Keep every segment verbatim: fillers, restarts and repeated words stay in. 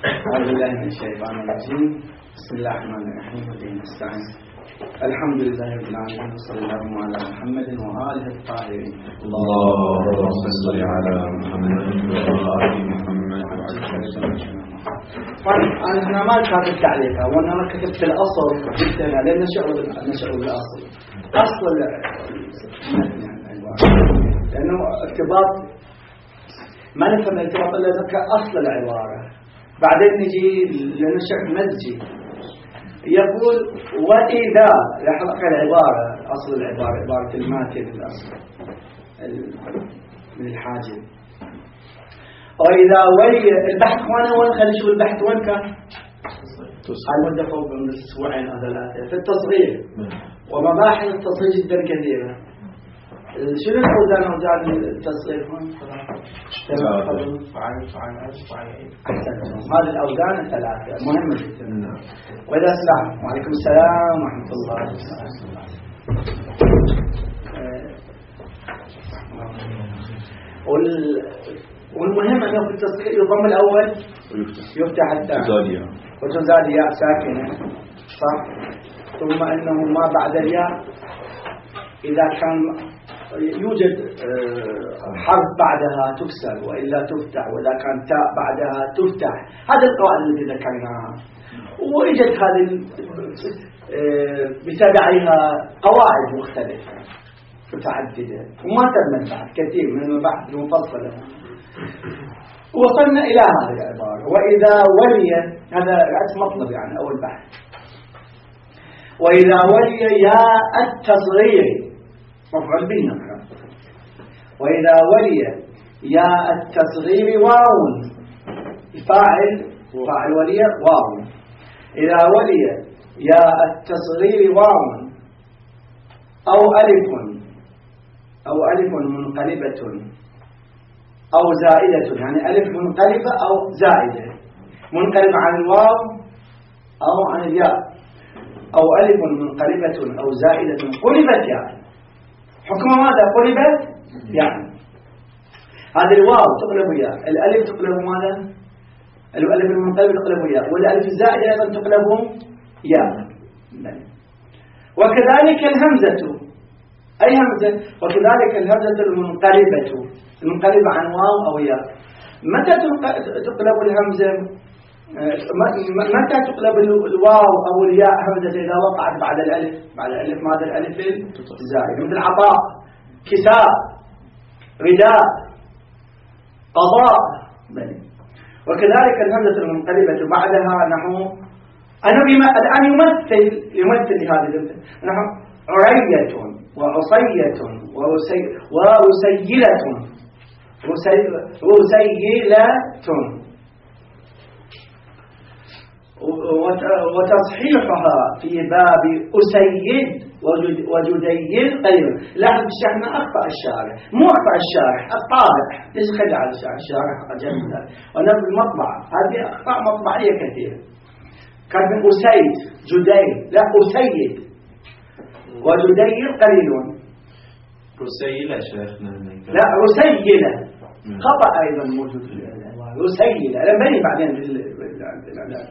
أعوذ بالله من الشيطان الرجيم. بسم الله الرحمن الرحيم. وبه نستعين. الحمد لله رب العالمين، وصلى الله على محمد وآله الطاهرين. اللهم صل على محمد وآل محمد. طيب أنا ما كاتب تعليقها، وأنا ما كتبت الأصل جبتها لأن نشأ نشأ بالأصل. أصل لأنه ارتباط ما نفهم الارتباط إلا إذا كأصل العبارة. بعدين نجي لنشأ مزجي يقول وإذا يحرق العبارة، أصل العبارة عبارة الماتن الأصل من الحاجب. وإذا ولي البحث وانا وين خلي شو البحث وين كان؟ المدة فوق من أسبوعين أو ثلاثة في التصغير، ومباحث التصغير جدا كثيرة. شنو الأوزان أوزان التصغير هون؟ فعل فعل فعل. هذه الأوزان الثلاثة مهمة جدا. وإذا السلام وعليكم السلام ورحمة الله وبركاته. والمهم أنه في التصغير يضم الأول يفتح الثاني وتزاد ياء ساكنة، صح؟ ثم أنه ما بعد الياء إذا كان يوجد حرف بعدها تكسر وإلا تفتح، وإذا كان تاء بعدها تفتح. هذه القواعد التي ذكرناها، وإجت هذه بتبعها قواعد مختلفة متعددة وما تمت بعد كثير من المباحث المفصلة. وصلنا إلى هذه العبارة وإذا ولي، هذا رأس مطلب يعني أول بحث. وإذا ولي ياء التصغير مفعول به، وإذا ولي ياء التصغير واو، الفاعل فاعل ولي واو. إذا ولي ياء التصغير واو أو ألف أو ألف منقلبة أو زائدة، يعني ألف منقلبة أو زائدة، منقلبة عن الواو أو عن الياء، أو ألف منقلبة أو زائدة قلبت يعني حكم ماذا؟ قلبت يعني هذه الواو تقلب ياء، الألف تقلب ماذا؟ الألف المنقلبة تقلب ياء، والألف الزائدة أيضا تقلب ياء. وكذلك الهمزة، أي همزة؟ وكذلك الهمزة المنقلبة المنقلبة عن واو أو ياء. متى تقلب الهمزة؟ متى تقلب الواو أو الياء همزة؟ إذا وقعت بعد الألف، بعد الألف ماذا؟ الألف الزائد، مثل عطاء، كساء، رداء، قضاء. وكذلك الهمزة المنقلبة بعدها نحو أنا بما الآن يمثل يمثل لهذه الهمزة نحو عرية وعصية وأسيلة رسيلة، وتصحيحها في باب أسيد وجديد قليل. لاحظ الشيخنا أخطأ الشارع، مو أخطأ الشارع، الطابع. ليش خدع على الشارع؟ الشارع جميل، وأنا بالمطبعة هذه أخطاء مطبعية كثيرة. كان من أسيد جديد، لا أسيد وجديد قليلون. رسيلة شيخنا، لا رسيلة خطأ أيضا موجود في رسيلة، لما بني بعدين بالعلاج.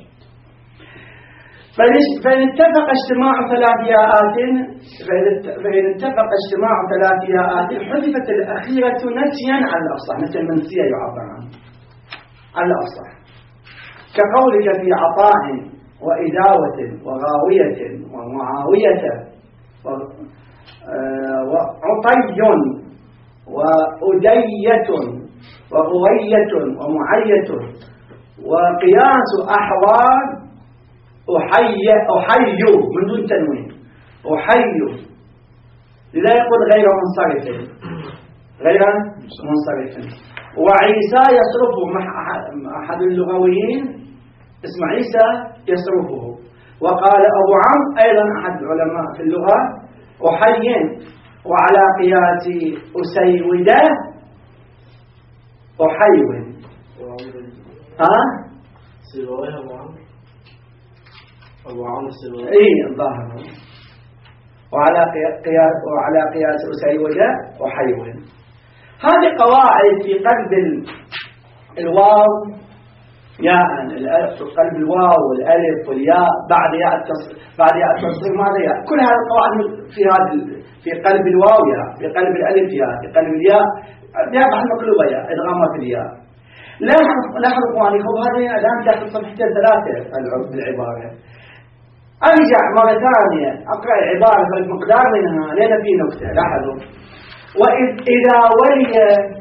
فإن اتفق اجتماع ثلاث ياءات فإن اتفق اجتماع ثلاث ياءات حذفت الأخيرة نسيا على الأفصح، مثل منسية يعبر عنه على الأفصح، كقولك في عطاء وإداوة وغاوية ومعاوية وعطي وأدية وغوية ومعية. وقياس أحوال أحي أحي من دون تنوين، أحي لذا يقول غير منصرف، غير منصرف. وعيسى يصرفه أحد اللغويين اسم عيسى يصرفه. وقال أبو عمرو أيضا أحد العلماء في اللغة أحيين. وعلى قياس أسيودة أحيون. ها؟ سيبويه أبو عمرو أبو عمرو سيبويه. إيه الظاهر. وعلى قياس وعلى قياس أسيودة أحيون. هذه قواعد في قلب الواو ياء قلب الواو والالف والياء بعد ياء التصريف بعد ياء التصريف ماذا ياء. كل هذه القواعد في هذا في قلب الواو ياء، في قلب الالف ياء، في قلب الياء ياء بعد مقلوبه ياء ادغامات الياء. لاحظ لاحظ اخواني خذ هذه الان داخل صفحتين ثلاثه بالعباره. ارجع مره ثانيه اقرا العباره في المقدار منها لان في نكته لاحظوا. واذا ولي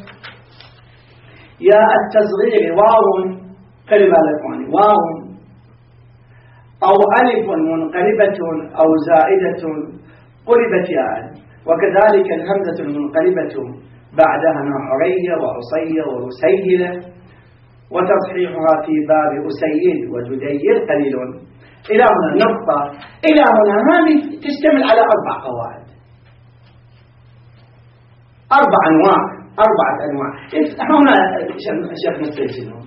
ياء التصغير واو كلمة لكواني واو أو ألف منقلبة أو زائدة قلبت ياء، وكذلك الهمزة المنقلبة بعدها نحرية وعصية ورسيلة، وتصحيحها في باب أسيل وجديل قليل. إلى هنا النقطة إلى هنا هذه تشتمل على أربع قواعد، أربع أنواع أربعة أنواع. هنا شيخ مستيسنون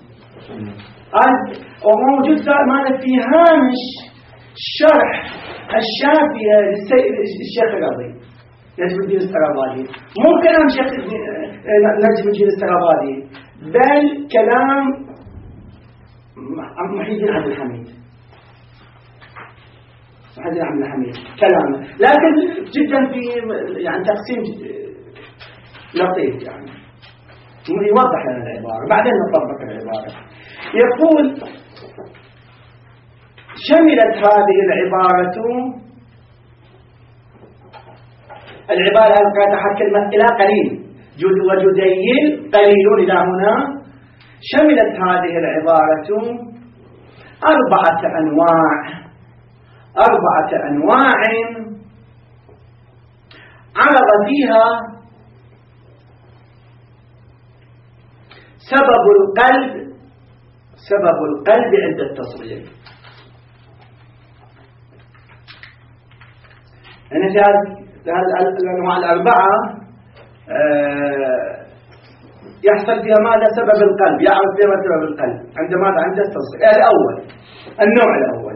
وموجود ماذا في هامش شرح الشافية للشيخ الرضي نجم الدين السرابادي، مو كلام شيخ نجم الدين السرابادي بل كلام محي الدين عبد الحميد محي الدين عبد الحميد كلامه، لكن جدا في يعني تقسيم لطيف يعني يوضح لنا العبارة بعدين نطبق العبارة. يقول شملت هذه العبارة العبارة القاطعة كلمة إلى قليل جد وجديل قليل إلى هنا. شملت هذه العبارة أربعة أنواع أربعة أنواع عرض فيها سبب القلب سبب القلب عند التصغير. يعني في هذه الأنواع الأربعة يحصل فيها ماذا؟ سبب القلب، يعرف فيها سبب القلب عند ماذا؟ عند التصغير. الأول النوع الأول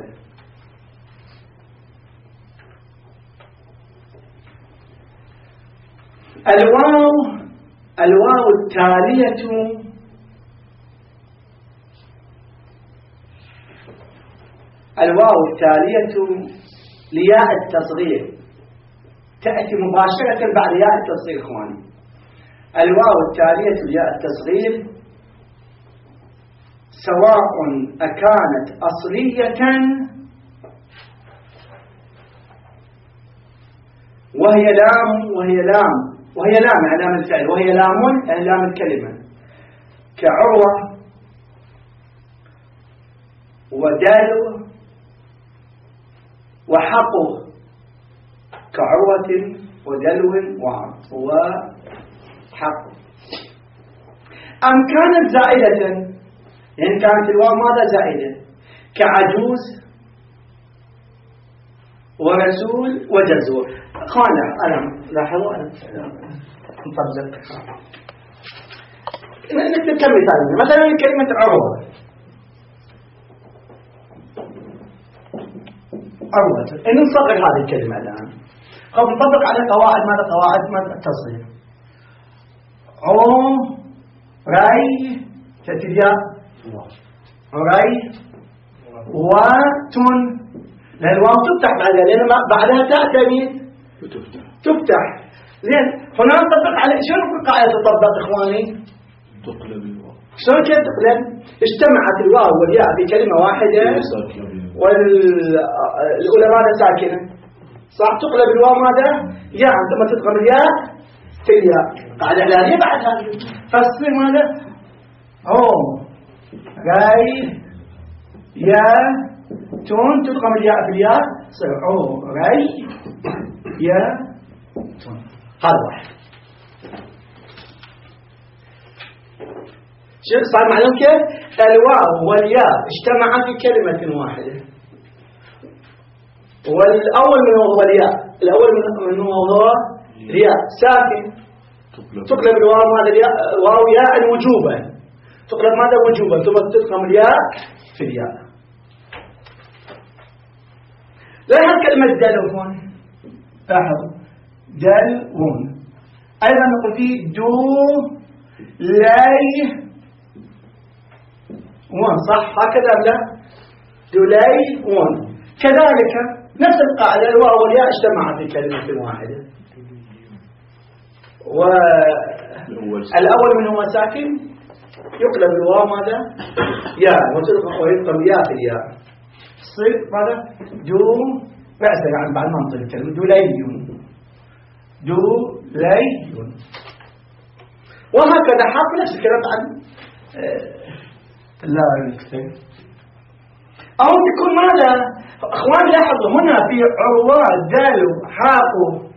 الواو الواو التالية الواو التالية لياء التصغير تأتي مباشرة بعد ياء التصغير إخواني. الواو التالية لياء التصغير سواء أكانت أصلية وهي لام وهي لام وهي لام يعني لام الفعل وهي لام يعني لام الكلمة كعروة ودلو وحقه كعروة ودلو وحقه. أم كانت زائدة يعني كانت الواو ماذا زائدة كعجوز ورسول وجزور. خانا ألم لاحظوا ألم نطبق نكتب كم مثال مثلا كلمة عروة عروة إن نصغر هذه الكلمة الآن خب نطبق على قواعد ماذا قواعد ماذا التصغير. عم راي تتبيا راي وتن لأن الواو تفتح بعدها لأن بعدها تأتي تفتح تفتح زين. هنا نطبق على شنو القاعدة تطبق إخواني؟ تقلب الواو. شلون كيف تقلب؟ اجتمعت الواو والياء بكلمة واحدة والأولى ماذا ساكنة صح تقلب الواو ماذا؟ ياء ثم تدغم الياء في الياء قاعدة إعلانية بعد هذه فتصير ماذا؟ عم راي يا تون تدغم الياء في الياء تصير عم راي يا تون. هذا واحد. شو صار معلوم كيف؟ الواو والياء اجتمعا في كلمة واحدة. والأول منه هو الياء، الأول منه هو الياء ساكن تقلب الواو ماذا الياء واو ياء وجوبا تقلب ماذا وجوبا ثم تدغم الياء في الياء. لاحظ كلمة دلون لاحظ دلون أيضا نقول فيه دو لاي ون صح هكذا لا دلي ون. كذلك نفس القاعدة الواو والياء اجتمعا في كلمة واحدة، والأول منهما ساكن يقلب الواو ماذا؟ ياء ويبقى الياء في الياء تصير ماذا؟ دو رأسا يعني بعد ما نطلق الكلمة دولي دولي. وهكذا حرف نفس الكلام عن لا يكتب أو تكون ماذا؟ أخوان لاحظوا هنا في عروات دالوا حاقوا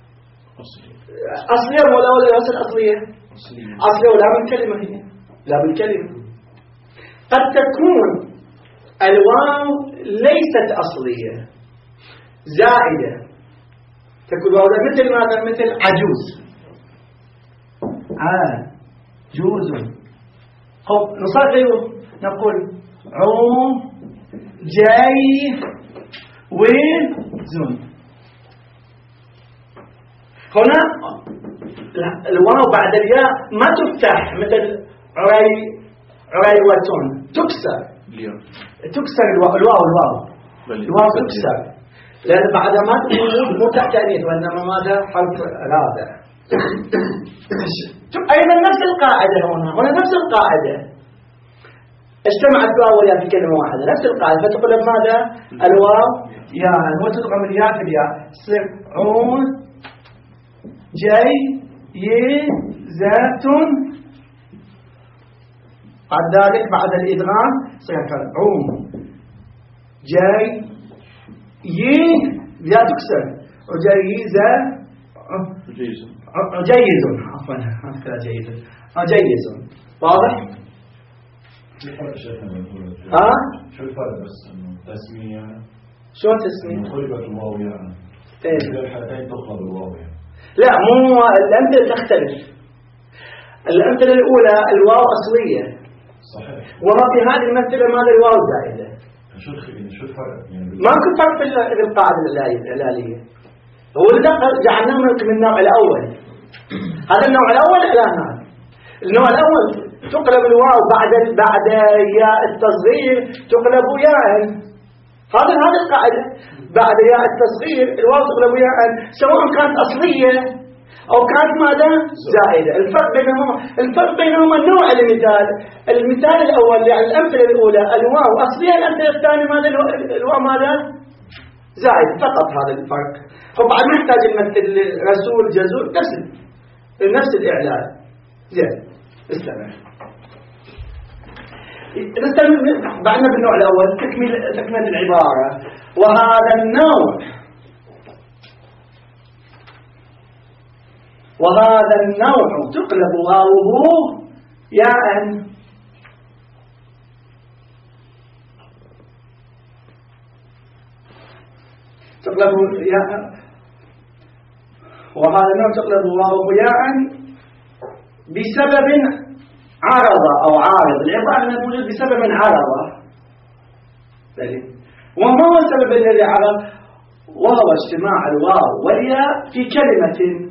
أصلية ولا ولا ليست أصلية؟ أصلية ولا من كلمة هي؟ لا بالكلمة. قد تكون الواو ليست أصلية زائدة، تكون واو مثل ماذا؟ مثل عجوز عجوز. نصغر نقول عو جاي وزن. هنا الواو بعد الياء ما تفتح مثل عري عريوة، تكسر تكسر الواو الواو الواو الواو تكسر، لأن بعد ما تقول مو تأنيث وإنما ماذا؟ حرف رابع. أيضا نفس القاعدة هنا هنا نفس القاعدة اجتمعت الواو والياء في كلمة واحدة، نفس القاعدة فتقلب ماذا؟ الواو ياء وتدغم الياء في الياء تصير عون جاي ي زاتون. بعد ذلك بعد الإدغام صير عون جاي ي لا تكسر وجاي ز جيز عفوا هكذا جيز جيز. واضح؟ ها؟ شو الفرق بس انه تسمية شو تسمية؟ قلبت الواو يعني ايه في الحالتين تقلب الواو يعني. لا مو الأمثلة تختلف. الأمثلة الأولى الواو أصلية صحيح، وما في هذه الممثلة ماذا الواو زائدة. شو شو الفرق يعني؟ ما كنت فرق في القاعدة الهلالية. هو اللي جعلناه من النوع الأول. هذا النوع الأول إلى هذا النوع الأول تقلب الواو بعد بعد ياء التصغير تقلب ياء. هذا هذه القاعدة بعد ياء التصغير الواو تقلب ياء سواء كانت أصلية أو كانت ماذا؟ زائدة. الفرق بينهما الفرق بينهما نوع المثال. المثال الأول يعني الأمثلة الأولى الواو أصلية، الأمثلة الثانية ماذا؟ الواو ماذا؟ زائد فقط. هذا الفرق. طبعا نحتاج نمثل رسول جزور نفس نفس الإعلان. زين استمع نستمر بعدنا بالنوع الأول تكمل تكمل العبارة. وهذا النوع وهذا النوع تقلب واوه ياء. تقلب ياء وهذا النوع تقلب واوه ياء بسبب عرضة أو عارض. العبارة موجود بسبب عرضة. وما هو السبب الذي عرض؟ وهو اجتماع الواو والياء في كلمة.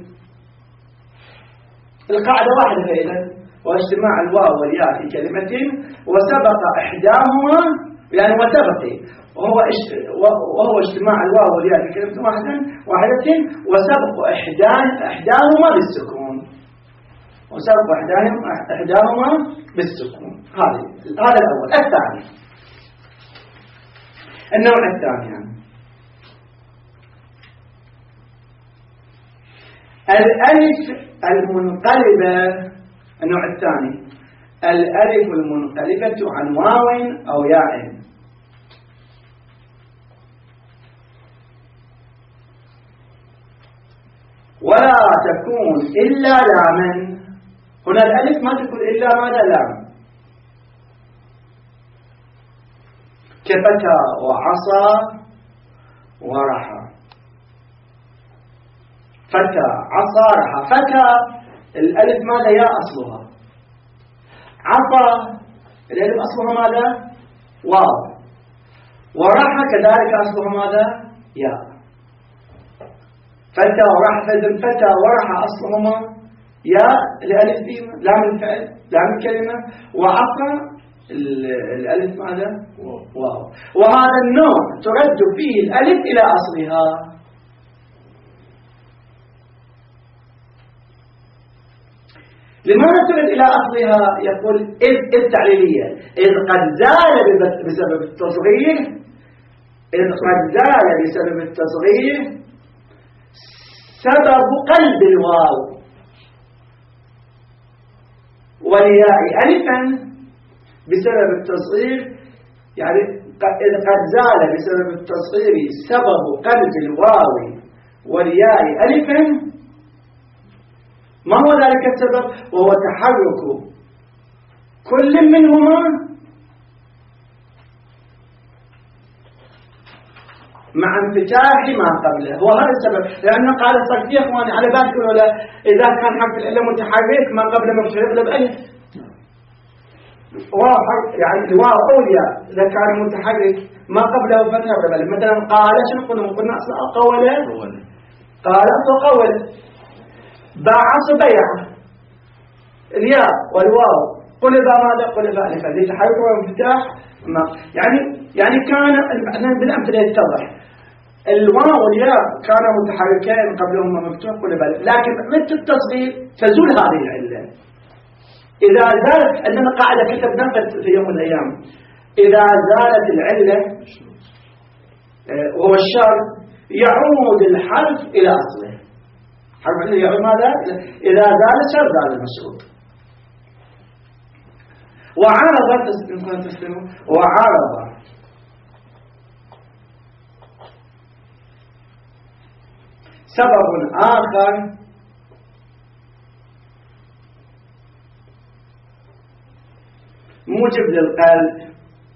القاعدة واحدة فإذا واجتماع الواو والياء في كلمة وسبق إحداهما يعني وسبق وهو وهو اجتماع الواو والياء في كلمة واحدة واحدة وسبق إحدان إحداهما بالسكون وسبق إحداهما إحداهما بالسكون. هذا هذا الأول. الثاني النوع الثاني يعني الألف المنقلبة. النوع الثاني الألف المنقلبة عن واو أو ياء. ولا تكون إلا لاما. هنا الألف ما تكون إلا ماذا؟ لام. كفتى وعصى ورحى. فتى عصى رحى. فتى الألف ماذا؟ يا أصلها. عصى الألف أصلها ماذا؟ واو. ورحى كذلك أصلها ماذا؟ يا. فتى ورحى فإذن فتى ورحى أصلهما يا الألف لام الفعل لام الكلمة. وعصى الألف ماذا؟ واو. وهذا النوع ترد فيه الألف إلى أصلها. لماذا ترد إلى أصلها؟ يقول إذ التعليلية إذ قد زال بسبب التصغير إذ قد زال بسبب التصغير سبب قلب الواو والياء ألفا بسبب التصغير، يعني إذ قد زال بسبب التصغير سبب قلب الواو والياء ألفا. ما هو ذلك السبب؟ وهو تحرك كل منهما مع انفتاح ما قبله. هو هذا السبب، لأنه قال الصرفية إخواني على بالكم ولا إذا كان حرف العلة متحرك ما قبله مفتوح يقلب ألف. واو يعني الواو أولياء إذا كان متحرك ما قبله فتح يقلب ألف. مثلا قال شنو قلنا؟ قلنا أصلا قوله قال أصلا قوله. باع بيع الياء والواو قلب ماذا؟ قلب ألفا للتحرك والانفتاح. يعني يعني كان بالأمثلة يتضح الواو والياء كانوا متحركين قبلهما مفتوح قلب ألف، لكن مثل التصغير تزول هذه العلة. إذا زالت عندنا قاعدة كتبناها في يوم من الأيام، إذا زالت العلة وهو الشرط يعود الحرف إلى أصله. حرف العلة يعود ماذا؟ إذا زال الشرط زال المشروط. وعارض تسلموا وعارض سبب آخر موجب للقلب،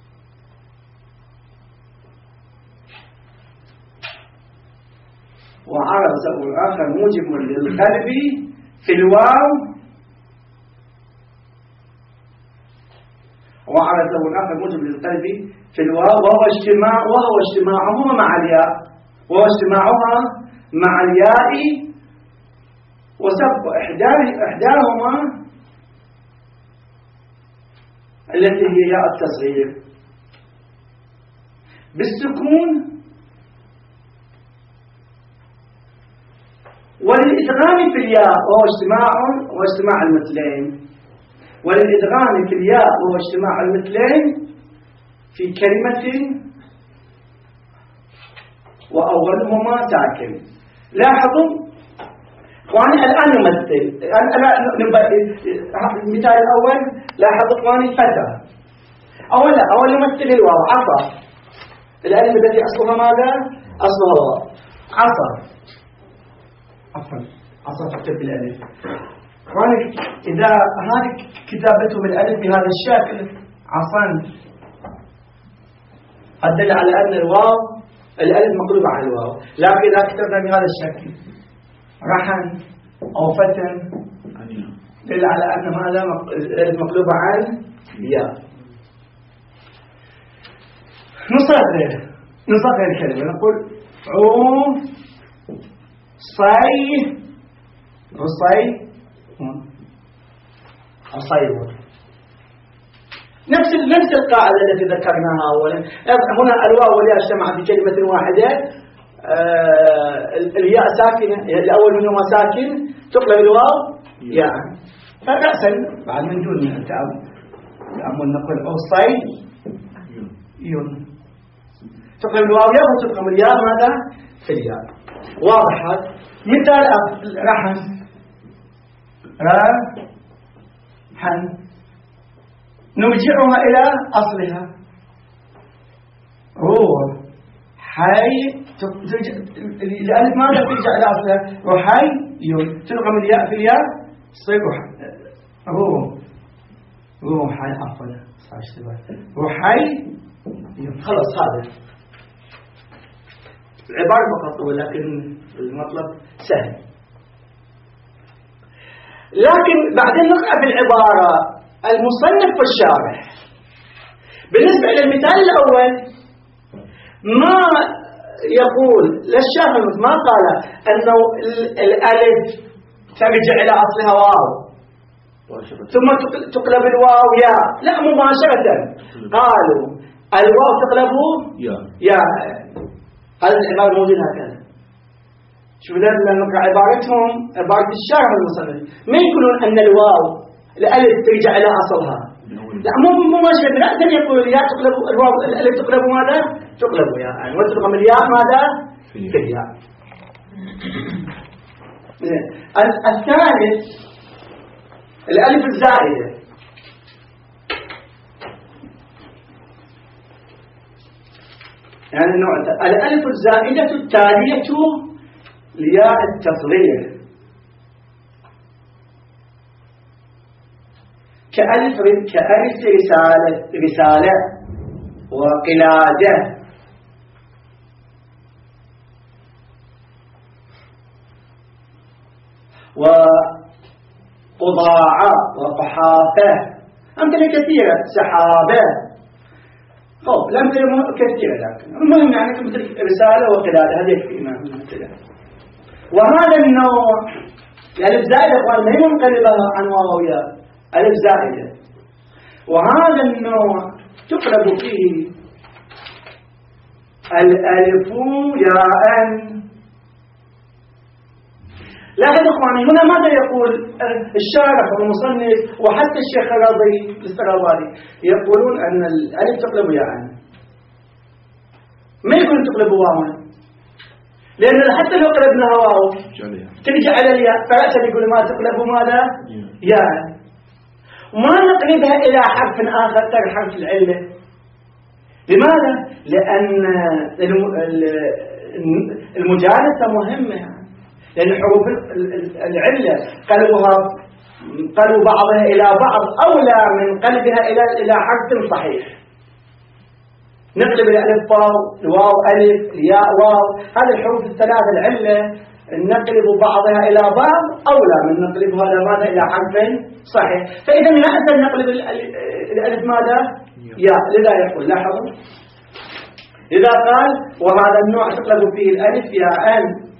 وعرض سبب آخر موجب للقلب في الواو، وعرض سبب آخر موجب للقلب في الواو وهو اجتماع وهو اجتماعهما مع الياء وهو اجتماعها مع الياء وسبب إحداهما التي هي ياء التصغير بالسكون، وللإدغام في الياء وهو اجتماع واجتماع المثلين، وللإدغام في الياء وهو اجتماع المثلين في كلمة وأولهما ساكن. لاحظوا اخواني الآن نمثل المثال الأول. لاحظوا اخواني فتى أولا أول نمثل الواو عصا، الألف التي أصلها ماذا؟ أصلها واو عصا، عفوا عصا تكتب بالألف. اخواني إذا هذه كتابته بالألف بهذا الشكل عصا أدل على أن الواو الألف مقلوبة على الواو، لكن إذا كتبنا بهذا الشكل رحن أو فتن دل على أن ماذا الألف مقلوبة على الياء. نصغر نصغر الكلمة نقول عو صي عصي عصيور. نفس نفس القاعدة التي ذكرناها أولا. هنا الواو والياء اجتمعا في كلمة واحدة، آه الياء ساكنة، الأول منهما ساكن تقلب الواو ياء، فرأسا بعد من دون تأمل نقول عصي يون تقلب الواو ياء وتقلب الياء ماذا؟ في الياء. واضح هذا مثال رحن رحن نرجعها إلى أصلها روح حي الألف ماذا ترجع إلى أصلها؟ روحي يون تلقم الياء في الياء تصير روح روحي عفوا روحي يون. خلاص هذا العبارة فقط ولكن المطلب سهل. لكن بعدين نقرأ في العبارة المصنف والشارح. بالنسبة للمثال الأول ما يقول للشارح ما قال أنه الألف ترجع إلى أصلها واو، ثم تقلب الواو يا، لا مباشرة قالوا الواو تقلب يا يا هذه العبارة موجودة هكذا. شوف لأنه عبارتهم عبارة الشارع المصنف ما يقولون أن الواو الألف ترجع إلى أصلها، لا مو مباشرة، لا يقول الياء تقلب الواو الألف تقلب ماذا؟ تقلب يا يعني وترقم الياء ماذا؟ في الياء. الثالث الألف الزائدة، يعني النوع الألف الزائدة التالية لياء التصغير كألف كألف رسالة رسالة وقلادة وقضاعة وقحافة، أمثلة كثيرة، سحابة. خب الأمثلة كثيرة، لكن المهم يعني مثل رسالة وقلادة هذه يكفي مثلا. وهذا النوع الألف زائدة إخوان ما هي منقلبة عن واو ياء، ألف زائدة، وهذا النوع تقلب فيه الألف ياء. لاحظوا اخواني هنا ماذا يقول الشارح والمصنف وحتى الشيخ الرضي الاسترابادي؟ يقولون ان الالف تقلب ياء، ما يقولون تقلب واوا، لان حتى لو قلبناها واو ترجع على الياء، فلا يقول ما تقلب ماذا؟ ياء. ما نقلبها الى حرف اخر غير حرف العله. لماذا؟ لان المجالسه مهمه، لأن حروف العلة قلبها قلب بعضها إلى بعض أولى من قلبها إلى إلى حرف صحيح. نقلب الألف واو، الواو ألف، الياء واو، هذه الحروف الثلاثة العلة نقلب بعضها إلى بعض أولى من نقلبها لماذا إلى حرف صحيح. فإذا لا أزال نقلب الألف ماذا؟ ياء. لذا يقول لاحظوا إذا قال وهذا النوع تقلب فيه الألف ياء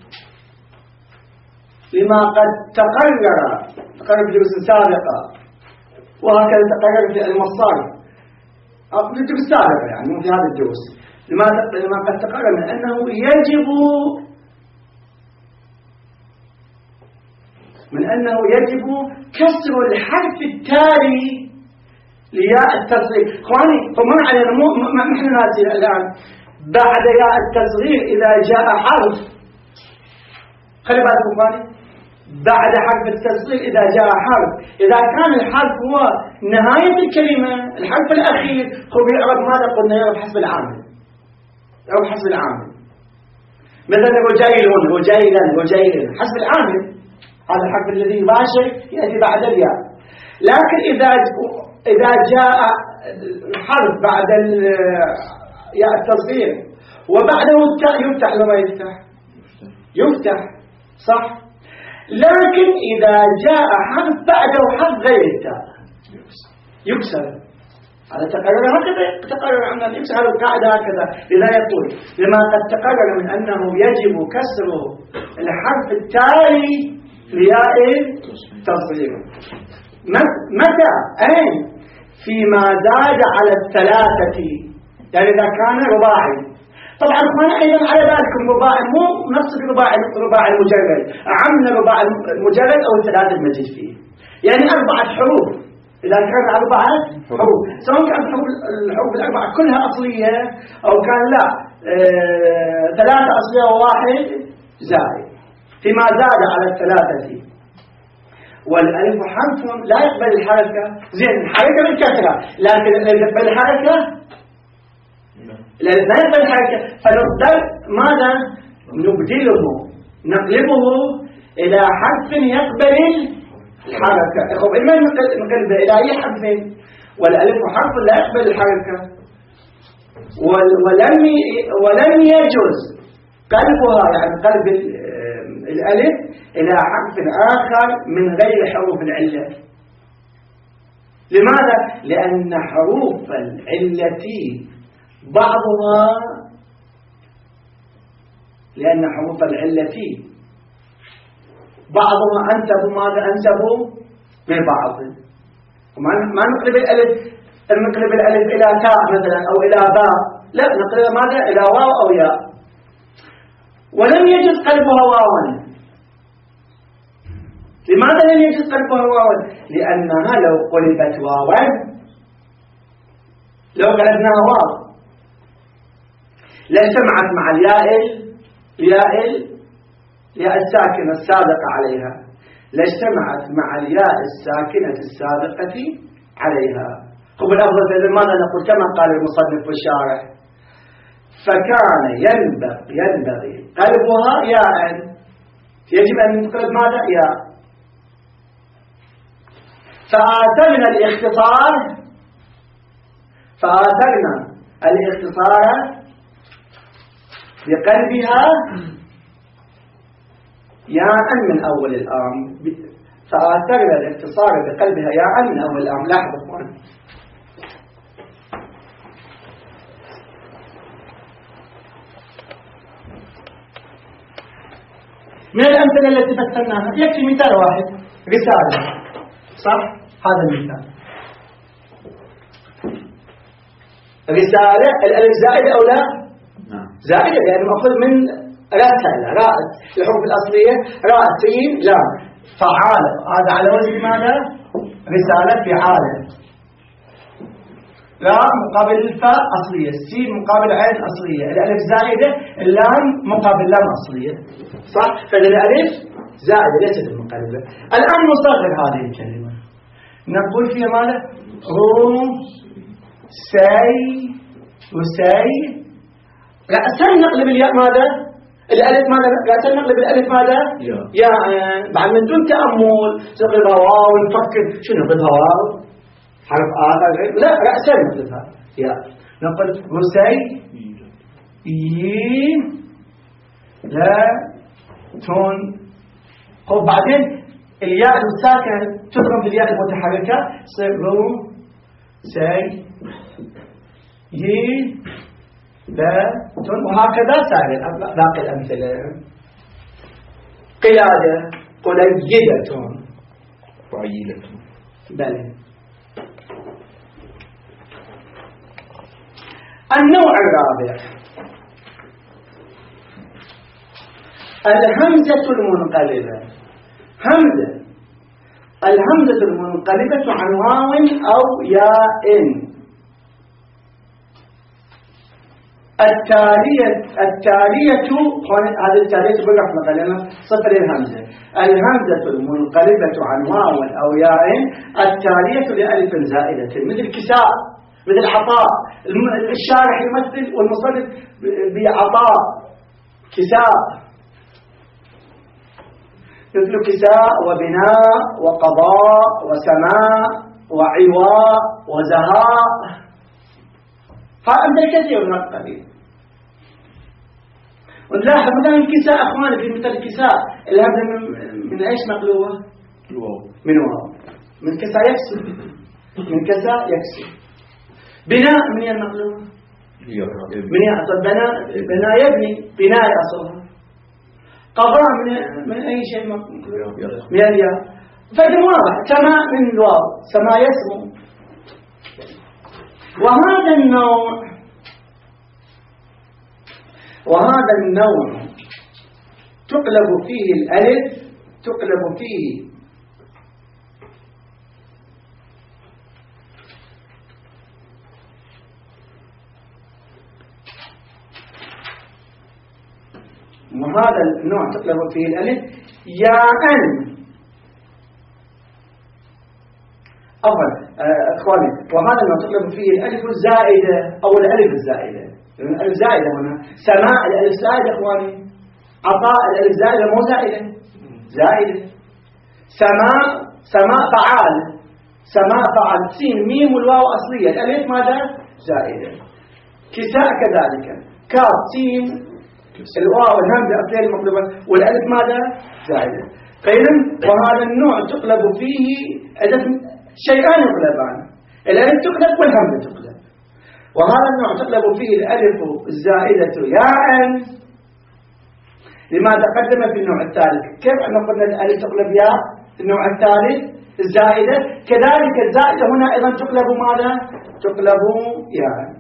لما قد تقرر تقرر في الدروس السابقة، وهكذا تقرر في المصاري في الدروس السابقة يعني مو في هذا الدروس. لما لما قد تقرر من أنه يجب من أنه يجب كسر الحرف التالي لياء التصغير. إخواني فما علينا مو ما نحن ناسين الآن بعد ياء التصغير إذا جاء حرف، خلي بالكم إخواني، بعد حرف التصغير إذا جاء حرف، إذا كان الحرف هو نهاية الكلمة الحرف الأخير هو يعرف ماذا قلنا؟ يعرف حسب العامل، يعرف حسب العامل. مثلا رجيل رجيلا رجيلا حسب العامل، هذا الحرف الذي يباشر يأتي بعد الياء. لكن إذا إذا جاء الحرف بعد ياء التصغير وبعده التاء يفتح لما يفتح يفتح صح. لكن إذا جاء حرف بعده حرف غير التاء يكسر. هذا تقرر هكذا تقرر عندنا يكسر، هذا القاعدة هكذا. لذا يقول لما قد تقرر من أنه يجب كسر الحرف التالي لياء تصغير. متى؟ أين؟ فيما زاد على الثلاثة، يعني إذا كان رباعي. طبعا اخوانا ايضا على بالكم رباعي مو نفس الرباعي الرباعي المجرد، عمنا الرباعي المجرد او الثلاثه المزيد فيه، يعني اربعه حروف. اذا كان اربعه حروف سواء كانت الحروف الاربعه كلها اصليه او كان لا آه ثلاثه اصليه وواحد زائد، فيما زاد على الثلاثه. والالف حرف لا يقبل الحركه، زين الحركه بالكثره، لكن لا يقبل الحركه لا يقبل الحركة، فنقدر ماذا؟ نبدله نقلبه إلى حرف يقبل الحركة. إخوة إما نقلبه إلى أي حرف، والألف حرف لا يقبل الحركة، ولم ولم يجوز قلبها يعني قلب الألف إلى حرف آخر من غير حروف العلة. لماذا؟ لأن حروف العلة بعضها لأن حروف العلة بعضها أنسب ماذا أنسب من بعض، وما ما نقلب الألف نقلب الألف إلى تاء مثلا أو إلى باء، لا نقلب ماذا إلى واو أو ياء. ولم يجد قلبها واوا. لماذا لم يجد قلبها واوا؟ لأنها لو قلبت واوا، لو قلبناها واو لاجتمعت مع الياء الياء الياء الساكنة السابقة عليها، لاجتمعت مع الياء الساكنة السابقة عليها. هو بالأفضل إذن ماذا نقول كما قال المصنف والشارح؟ فكان ينبغي ينبغي قلبها ياء، يجب أن نقلب ماذا؟ ياء. فآثرنا الاختصار فآثرنا الاختصار بقلبها ياء من أول الآن، فآثرنا الاختصار بقلبها ياء من أول الآن. لاحظوا من الأمثلة التي مثلناها يكفي مثال واحد، رسالة، صح؟ هذا المثال رسالة، الألف زائدة أو لا؟ نعم زائدة، لأنه يعني مأخوذ من رسالة، رائد، الحروف الأصلية راء سين لام، فعالة، هذا على وزن ماذا؟ رسالة فعالة. لام مقابل الفاء أصلية، السين مقابل عين أصلية، الألف زائدة، اللام مقابل لام أصلية، صح؟ فالألف زائدة ليست المقلبة. الآن نصغر هذه الكلمة، نقول فيها ماذا؟ رو سي وسي، رأسا نقلب الياء ماذا؟ الألف ماذا؟ رأسا نقلب الألف ماذا؟ يا بعد من دون تأمل تقلبها واو ونفكر شنو نقلبها واو حرف آخر، لا رأسا نقلبها يا، نقول رسي ي لا تون. خب بعدين الياء الساكنة تضرب بالياء المتحركة تصير رو سي ي لا تون، وهكذا سائر باقي الأمثلة. قلادة قليدة وعيلة، بل النوع الرابع الهمزة المنقلبة. همزة الهمزة المنقلبة عن واو أو ياء، التالية التالية هذه التالية بقى مثلا صفر الهمزة، الهمزة المنقلبة عن واو أو ياء التالية لألف زائدة، مثل كساء، مثل عطاء، الشارح يمثل والمصنف بعطاء كساء، مثل كساء وبناء وقضاء وسماء وعواء وزهاء، هذا كثير من القبيل. ونلاحظ مثلا الكساء أخواني في مثل الكساء الهمزة من, من إيش مقلوبة؟ من واو، من كساء يكسر، من كساء يكسر. بناء من أين مقلوبة؟ من أصل بناء بناء يبني، بناء أصلها. قضاء من من أي شيء مقلوب؟ من الياء. فإذا واضح سماء من الواو، سماء يسمو. وهذا النوع وهذا النوع تقلب فيه الألف، تقلب فيه وهذا النوع تقلب فيه الألف ياء. أفضل أخواني، وهذا ما تقلب فيه الألف الزائدة أو الألف الزائدة، لأن الألف زائدة هنا. سماء الألف زائدة أخواني، عطاء الألف زائدة مو زائدة، زائدة. سماء سماء فعال، سماء فعال، سين ميم والواو أصلية، الألف ماذا؟ زائدة. كساء كذلك، كاف سين الواو الهمزة أصلية المقلوبة والألف ماذا؟ زائدة. فإذا وهذا النوع تقلب فيه شيئان يقلبان، الألف تقلب والهمزة تقلب. وهذا النوع تقلب فيه الألف الزائدة ياء لما تقدم في النوع الثالث. كيف أن قلنا الألف تقلب ياء في النوع الثالث؟ الزائدة، كذلك الزائدة هنا أيضا تقلب ماذا؟ تقلب يعني.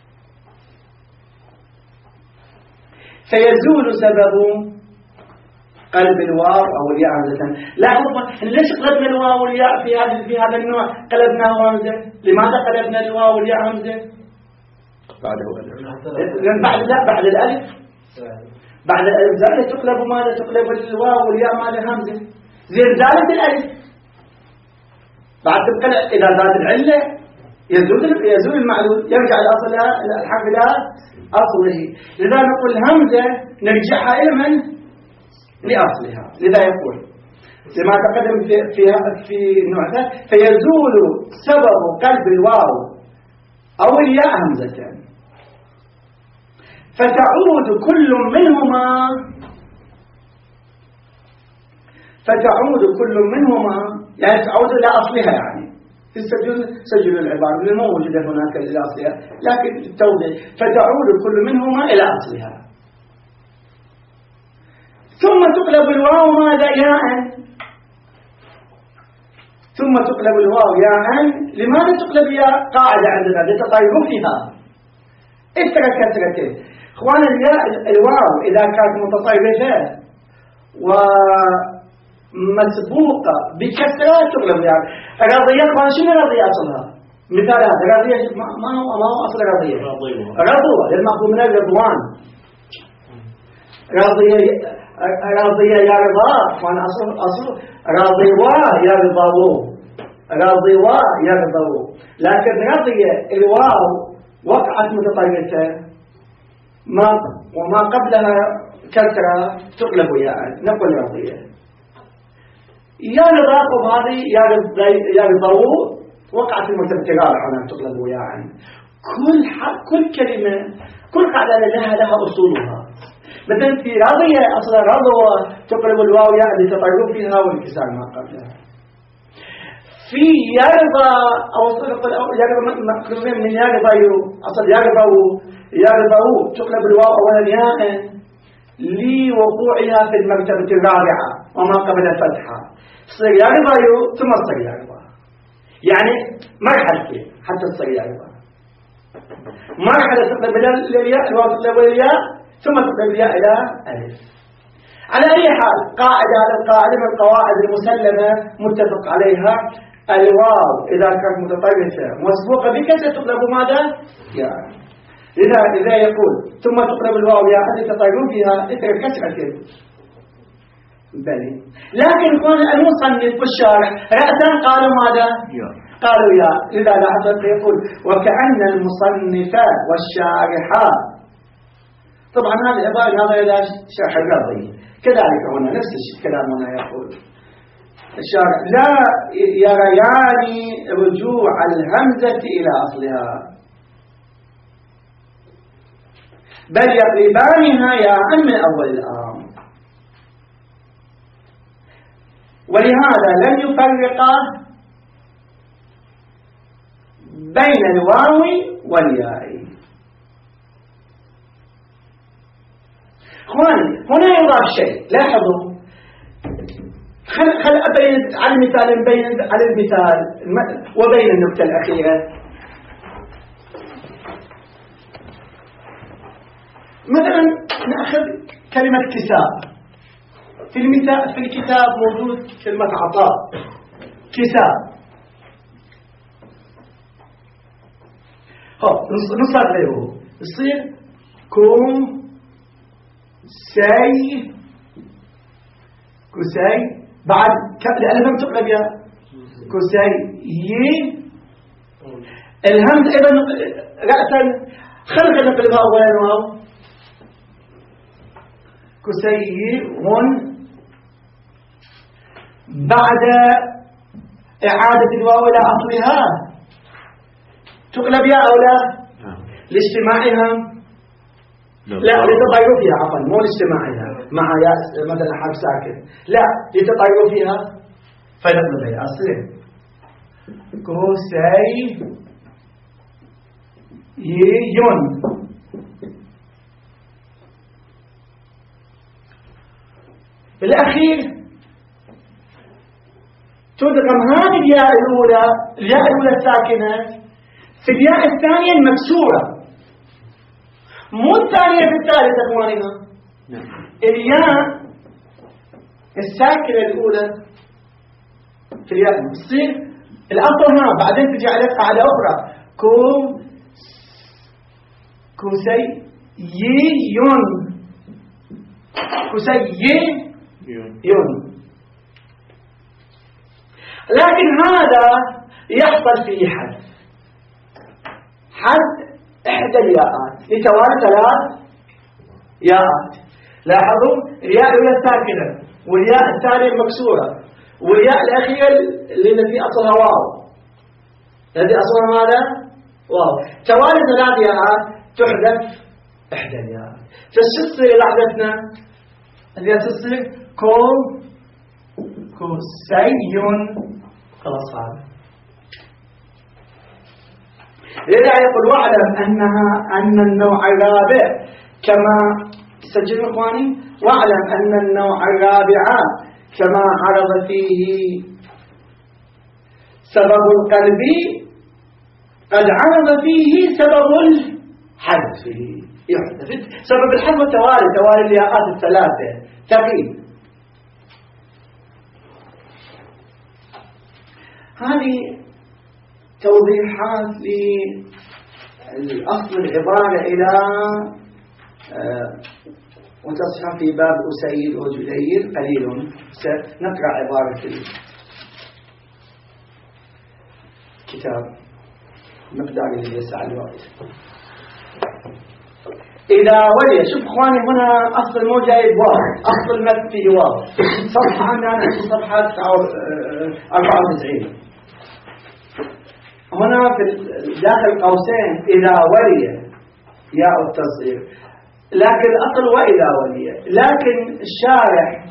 فيزول سبب قلب الواو أو الياء همزة. لاحظوا ليش قلبنا الواو والياء في هذا في هذا النوع قلبناه همزة؟ لماذا قلبنا الواو والياء همزة؟ بعده لأن بعد لا بعد الألف بعد الألف زائدة تقلب ماذا؟ تقلب الواو والياء ماذا؟ همزة. زين زالت الألف بعد تبقى إذا زادت العلة يزول يزول المعلول يرجع الأصل الحرف إلى أصله. لذا نقول همزة نرجعها إلى من؟ لأصلها. لذا يقول لما تقدم في في في النوع ثاني فيزول سبب قلب الواو أو الياء همزة فتعود كل منهما فتعود كل منهما يعني تعود إلى أصلها يعني تسجل سجل العبارة اللي مو موجودة هناك إلى أصلها لكن التوضيح فتعود كل منهما إلى أصلها. ثم تقلب الواو ماذا؟ ياء. ثم تقلب الواو ياء. لماذا تقلب ياء؟ قاعدة عندنا لتطايرفها اترك كثرته. اخوان الياء الواو إذا كانت متطايرة ومسبوقة بكثرة تقلب ياء. الرضية اخوان شنو الرضية أصلها؟ مثال هذا الرضية ما هو ما هو أصل الرضية؟ رضوة للمأخوذ من الرضوان. راضية راضية يا رضا وانا اصل اصل راضيوا يا رضاو راضيوا يا رضاو. لكن راضية الواو وقعت متطرفة ما وما قبلها كثرة تقلب يا نقول راضية يا رضا. هذه يا رضا يا رضاو وقعت المتبتغال عنها تقلب يا عن. كل كل كلمة كل قاعدة لها لها أصولها. مثلا في راضية أصلا رضوة تقلب الواو ياء لتطرف فيها والكسار ما قبلها. في يرضى أو يرضى مقلوبين من يرضى أصلا يرضى يرضى تقلب الواو أولا ياء لوقوعها في المرتبة الرابعة وما قبل فتحة تصير يرضى ثم تصير يرضى يعني مرحلة حتى تصير يرضى مرحلة تقلب الياء الواو تقلب الياء ثم تقلب الياء إلى ألف. على أي حال قاعدة على القاعدة من القواعد المسلمة متفق عليها الواو إذا كانت متطرفة مسبوقة بكسر تقلب ماذا؟ ياء. لذا إذا يقول ثم تقلب الواو ياء لتطرف فيها اترك كسرة بلي. لكن كون المصنف والشارح رأسا قالوا ماذا؟ ياء. قالوا ياء. لذا لاحظت يقول وكأن المصنف والشارحا. طبعا هذه العبارة هذا إلى شرح الرضي كذلك هنا نفس الكلام هنا يقول الشارع لا يريان رجوع الهمزة إلى أصلها بل يقلبانها ياء من أول الأمر. ولهذا لم يفرقا بين الواو والياء. اخواني هنا يضاف شيء لاحظوا خل خل ابين على المثال نبين على المثال وبين النقطة الأخيرة. مثلا نأخذ كلمة كساب في المثال في الكتاب موجود كلمة عطاء كساب. ها نصاد غيره يصير كوم سي كسي بعد الألف تقلب يا كسي ي الهمز أيضا رأسا خلق نقلبها أولا واو كسي هون بعد إعادة الواو إلى أصلها تقلب يا أو لا لاجتماعها لا لتطيرفها عفوا مو لاجتماعها مع مثلا حرف ساكن لا لتطيرفها فنقلب هي أصله كوسي يون. الأخير تدغم هذه الياء الأولى الياء الأولى الساكنة في الياء الثانية المكسورة، مو الثانية في الثالثة أخواننا. الياء الساكنة الأولى في الياء تصير الأصل هنا، بعدين تجي على قاعدة أخرى كو كوسي يون كوسي يون. لكن هذا يحصل فيه حد حد إحدى الياءات لتوالي ثلاث ياءات. لاحظوا الياء الأولى ساكنة والياء الثانية مكسورة والياء الأخيرة اللي في أصلها واو، الذي أصلها ماذا؟ واو. توالي ثلاث ياءات تحذف إحدى الياءات. فشو تصير إذا حذفنا؟ الياء تصير كو كوسيون. خلاص هذا. لذا يقول واعلم أنها أن النوع الرابع كما سجلوا إخواني، واعلم أن النوع الرابع كما عرض فيه سبب القلب قد عرض فيه سبب الحذف. يحدث سبب الحذف توالي توالي الياءات الثلاثة تقييد. هذه توضيحات للأصل العبارة إلى وتصحى في باب أسيد وجليل قليل. سنقرأ عبارة الكتاب مقدار اللي يسع الوقت. إذا ولي شوف إخواني هنا أصل مو جايب واو، أصل المد فيه واو. صفحة عندنا عندي صفحة أربعة وتسعين. هنا في داخل قوسين إذا ولي ياء التصغير، لكن الأصل وإذا ولي، لكن الشارح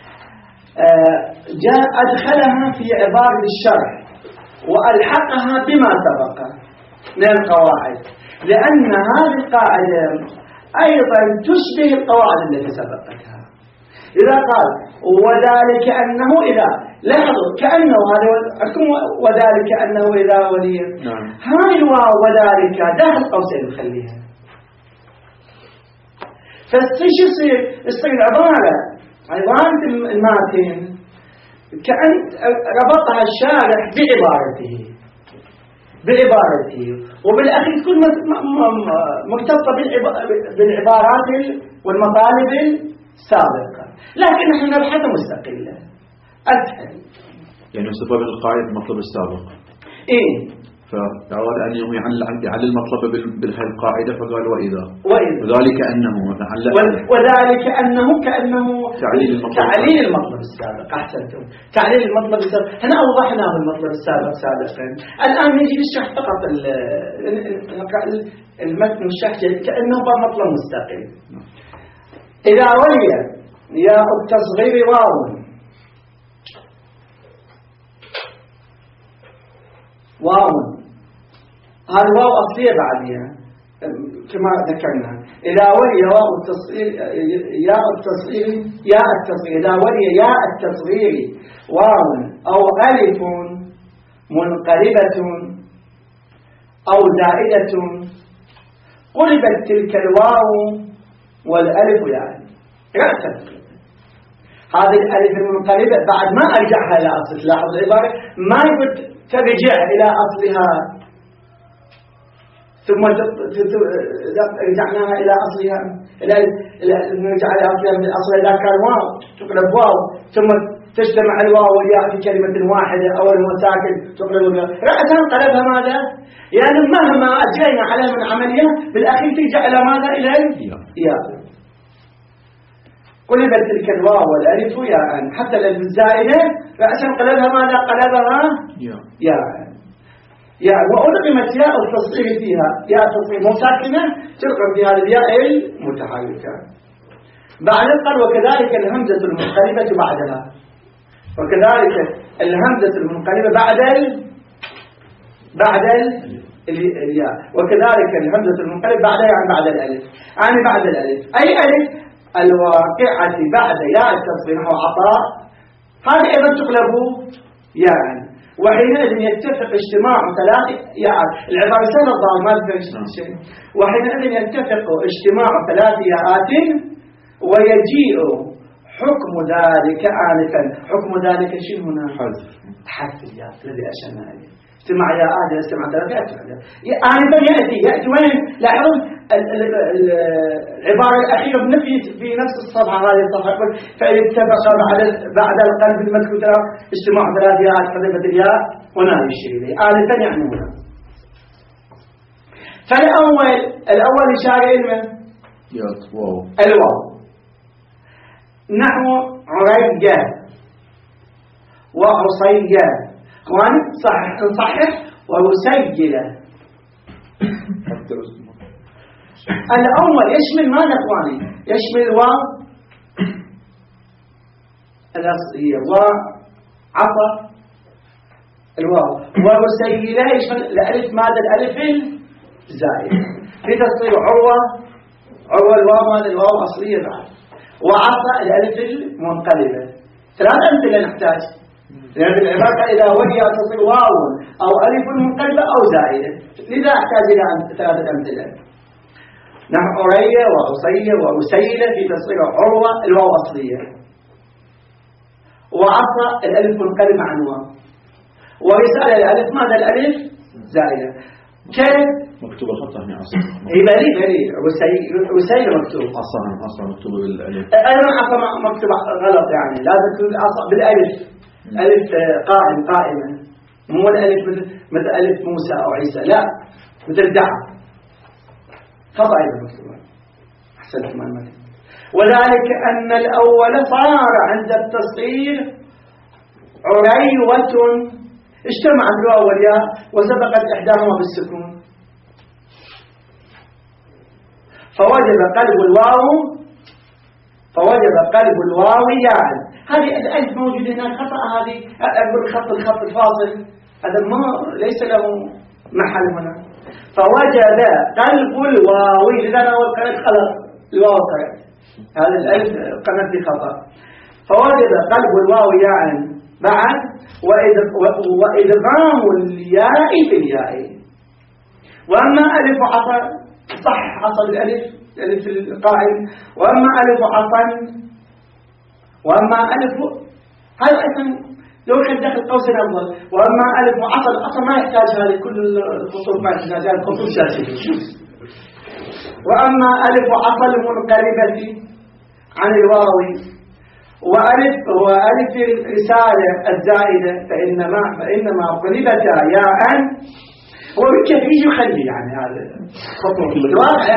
جاء أدخلها في عبارة الشرح وألحقها بما سبق من القواعد، لأن هذه القاعدة أيضا تشبه القواعد التي سبقتها. إذا قال وذلك أنه إذا، لاحظوا كأنه هذا وذلك أنه إذا ولي، هاي الواو وذلك داخل قوسين نخليها. فالشيء يصير يصير العبارة عبارة الماتن كأن ربطها الشارح بعبارته بعبارته وبالأخير تكون مختصة بالعبارات والمطالب السابقة، لكن نحن نبحث مستقلة أسهل. يعني سبب القاعدة المطلب السابق. إيه. فأراد أنه يعلل المطلب بهذه القاعدة فقال وإذا. وإذا. وذلك أنه وذلك أنه كأنه تعليل المطلب, تعليل المطلب السابق. أحسنتم. تعليل المطلب السابق. هنا أوضحناه المطلب السابق سابقا. الآن نجي نشرح فقط المتن الشرح كأنه مطلب مستقل. إذا ولي ياء التصغير واو واو، هذا واو أصلية بعدها كما ذكرنا. إذا ولي واو التصغير ياء التصغير ياء التصغير إذا ولي ياء التصغير واو أو ألف منقلبة أو زائدة قلبت تلك الواو والألف يعني رأسا. هذه الألف المنقلبة بعد ما أرجعها إلى أصل، لاحظ العبارة ما يقول ترجع إلى أصلها ثم رجعناها إلى أصلها إلى نرجع إلى أصلها من أصلها إذا كان واو تقلب واو ثم تجتمع الواو والياء في كلمة واحدة أو المساكن تقلب الواو رأسا قلبها ماذا؟ يعني مهما أجرينا عليها من عملية بالأخير ترجع إلى ماذا؟ إلى الياء. قلبت تلك الواو والألف ياء حتى الألف الزائدة رأسا قلبها ماذا؟ قلبها ياء ياء وألقمت ياء التصغير فيها ياء التصغير مساكنة تلقم في هذه الياء المتحركة. بعد قال وكذلك الهمزة المنقلبة بعدها، وكذلك الهمزة المنقلبة بعد ال بعد ال الياء، وكذلك الهمزة المنقلبة بعدها يعني بعد الألف، يعني بعد الألف أي ألف الواقعة بعد ياء التصغير هو عطاء، هذه أيضا تقلب يعني وحينئذ يتفق اجتماع ثلاث ياءات. العبارة سهلة الظاهر ما تفهم شيء. وحينئذ يتفق اجتماع ثلاث ياءات ويجيء حكم ذلك آنفا. حكم ذلك شنو هنا؟ حذف حذف الياء الذي أشرنا إليه. اجتماع ياءات اجتماع ثلاث ياءات آنفا يأتي يأتي وين؟ لاحظوا العبارة الأخيرة بنفي في نفس الصفحة هذه الصفحة. فإن اتفق بعد بعد القلب المذكور اجتماع ثلاث ياءات حذفت الياء ونال الشيء إليه. آنفا يعني هنا. فالأول الأول إشارة إلى واو الواو نحو عرية وعصية. اخوان صحح نصحح ومسجلة. الأول يشمل ماذا اخواني؟ يشمل الواو الأصلية وعطى الواو ومسجلة يشمل الألف ماذا؟ الألف الزائد في تصير عروة عروة الواو ماذا؟ الواو أصلية بعد وعطى الألف المنقلبة. ثلاث أمثلة نحتاج لأن العبارة إذا وهي تصل واو أو ألف منقلبة أو زائدة لذا أحتاج إلى ثلاثة أمثلة. نحو عرية وعصية وأسيلة في تصير عروة الواو أصلية وعطى الألف منقلبة عن واو ورسالة الألف ماذا؟ الألف زائدة. كيف؟ مكتوبة خطأ هنا أصلا. إيه بلي بلي وسيلة مكتوب أصلا أصلا مكتوبة بالألف. أيضا أصلا مكتوبة غلط يعني لازم تكون أصلا بالألف. ألف قائم قائمة مو الألف مثل مثل ألف موسى أو عيسى لا مثل دعا خطأ أيضا مكتوبة. أحسنت ما المكتوب. وذلك أن الأول صار عند التصغير عريوة اجتمعت الواو والياء وسبقت إحداهما بالسكون فوجب قلب الواو فوجب قلب الواو ياء. هذه الألف موجودة هناك خطأ. هذه أقول خط الخط الفاصل هذا ما ليس له محل هنا. فوجب قلب الواو إذا أنا قلت خلط الواو قلت هذا الألف قنت بخطأ. فوجب قلب الواو ياء بعد وإدغام الياء في الياء. وأما ألف عطا صح عطا الألف الألف القائم. وأما ألف عطا وأما ألف هذا أيضا لو كان داخل قوسين أفضل. وأما ألف عطا عطا ما يحتاج هذه كل الخطوط ما يحتاج هذه الخطوط شاشة. وأما ألف عطا المنقلبة عن الواو وألف وألف الرسالة الزائدة فإنما فإنما قلبتا ياء هو كيف يجي يخلي يعني هذا خطوة واضحة.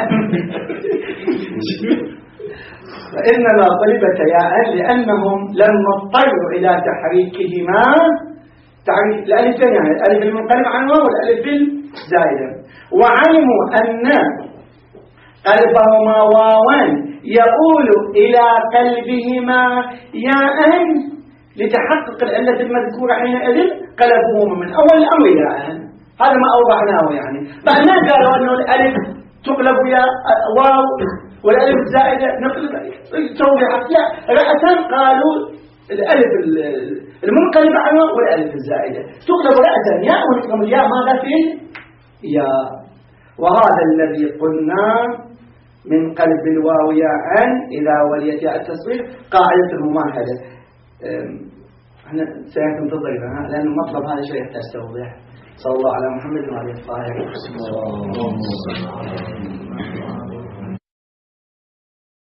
فإنما قلبتا ياء لأنهم لما اضطروا إلى تحريكهما تحريك الألفين يعني الألف المنقلب عن الواو والألف الزائدة وعلموا أن قلبهما واوا يقول إلى قلبهما ياء لتحقق العلة المذكورة حينئذ قلبهما من أول الأمر ياء. هذا ما أوضحناه يعني. بعد ما قالوا أنه الألف تقلب يا واو والألف الزائدة نقلب توضيحات لا رأسا قالوا الألف المنقلب عنه والألف الزائدة تقلب رأسا ياء ونقلب الياء ماذا فيه ياء. وهذا الذي قلنا من قلب الواو ياء إذا وليت ياء التصريف قاعدة المماهدة. احنا سينتظرها لأن المطلب هذا شيء يحتاج توضيح. صلى الله على محمد وعلى آله الطاهرين.